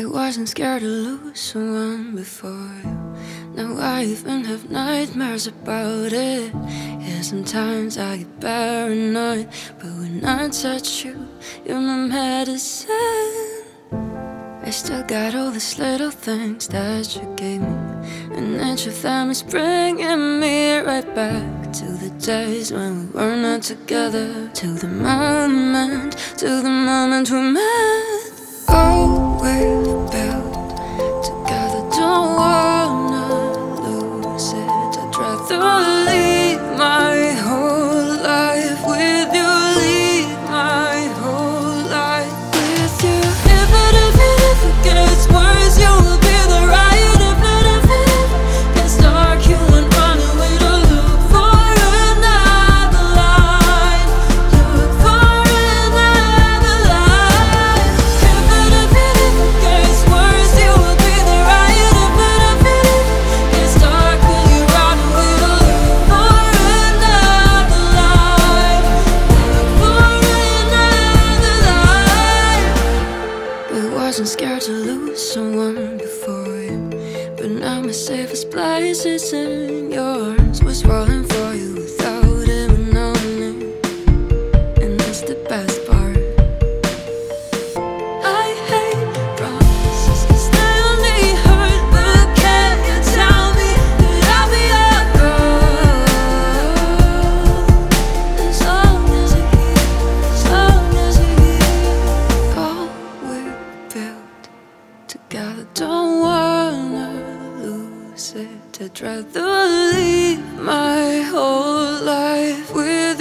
I wasn't scared to lose someone before you. Now I even have nightmares about it. Yeah, sometimes I get paranoid, but when I touch you, you're my medicine. I still got all these little things that you gave me, and each of them is bringing me right back to the days when we were not together, to the moment we met. Oh, we're built together, don't wanna lose it. I'd rather leave my whole life with you, leave my whole life with you. If it gets worse, you will be the right. If it gets dark, you won't run away to look for another light. Look for another light. If it gets worse, you will be the right. If it gets dark, will you run away to look for another light? Look for another light. I wasn't scared to lose someone before you, but now my safest place is in yours. Was falling for you without even knowing it, and that's the best part. I hate promises 'cause they only hurt, but can you tell me that I'll be your girl? As long as you're here, as long as you're here. Oh, we're built together, don't wanna lose it. I'd rather leave my whole life with